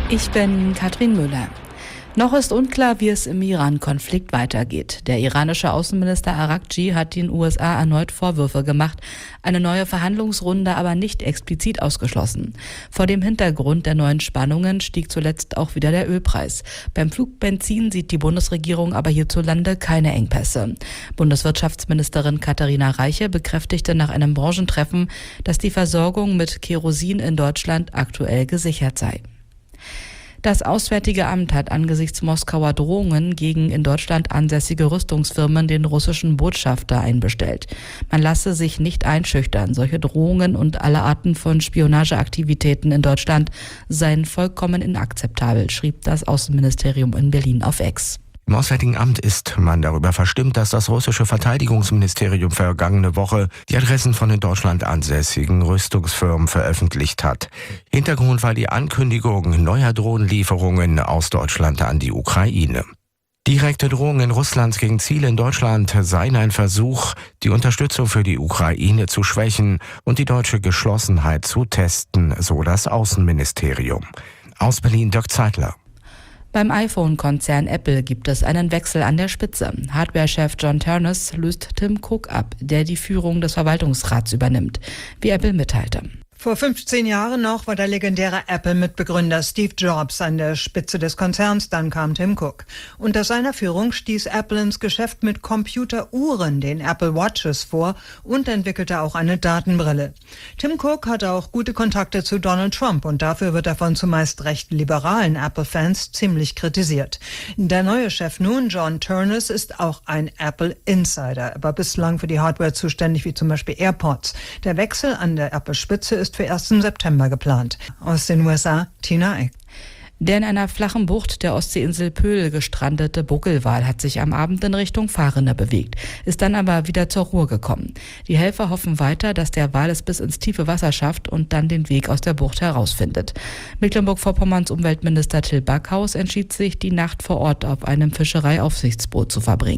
Ich bin Katrin Müller. Noch ist unklar, wie es im Iran-Konflikt weitergeht. Der iranische Außenminister Araghchi hat den USA erneut Vorwürfe gemacht, eine neue Verhandlungsrunde aber nicht explizit ausgeschlossen. Vor dem Hintergrund der neuen Spannungen stieg zuletzt auch wieder der Ölpreis. Beim Flugbenzin sieht die Bundesregierung aber hierzulande keine Engpässe. Bundeswirtschaftsministerin Katharina Reiche bekräftigte nach einem Branchentreffen, dass die Versorgung mit Kerosin in Deutschland aktuell gesichert sei. Das Auswärtige Amt hat angesichts Moskauer Drohungen gegen in Deutschland ansässige Rüstungsfirmen den russischen Botschafter einbestellt. Man lasse sich nicht einschüchtern. Solche Drohungen und alle Arten von Spionageaktivitäten in Deutschland seien vollkommen inakzeptabel, schrieb das Außenministerium in Berlin auf X. Im Auswärtigen Amt ist man darüber verstimmt, dass das russische Verteidigungsministerium vergangene Woche die Adressen von in Deutschland ansässigen Rüstungsfirmen veröffentlicht hat. Hintergrund war die Ankündigung neuer Drohnenlieferungen aus Deutschland an die Ukraine. Direkte Drohungen Russlands gegen Ziele in Deutschland seien ein Versuch, die Unterstützung für die Ukraine zu schwächen und die deutsche Geschlossenheit zu testen, so das Außenministerium. Aus Berlin Dirk Zeitler. Beim iPhone-Konzern Apple gibt es einen Wechsel an der Spitze. Hardware-Chef John Ternus löst Tim Cook ab, der die Führung des Verwaltungsrats übernimmt, wie Apple mitteilte. Vor 15 Jahren noch war der legendäre Apple-Mitbegründer Steve Jobs an der Spitze des Konzerns, dann kam Tim Cook. Unter seiner Führung stieß Apple ins Geschäft mit Computeruhren, den Apple Watches, vor und entwickelte auch eine Datenbrille. Tim Cook hatte auch gute Kontakte zu Donald Trump und dafür wird er von zumeist recht liberalen Apple-Fans ziemlich kritisiert. Der neue Chef nun, John Ternus, ist auch ein Apple-Insider, aber bislang für die Hardware zuständig, wie zum Beispiel AirPods. Der Wechsel an der Apple-Spitze ist für 1. September geplant. Aus den USA, Tina Eck. Der in einer flachen Bucht der Ostseeinsel Pöhl gestrandete Buckelwal hat sich am Abend in Richtung Fahrrinne bewegt, ist dann aber wieder zur Ruhe gekommen. Die Helfer hoffen weiter, dass der Wal es bis ins tiefe Wasser schafft und dann den Weg aus der Bucht herausfindet. Mecklenburg-Vorpommerns Umweltminister Till Backhaus entschied sich, die Nacht vor Ort auf einem Fischereiaufsichtsboot zu verbringen.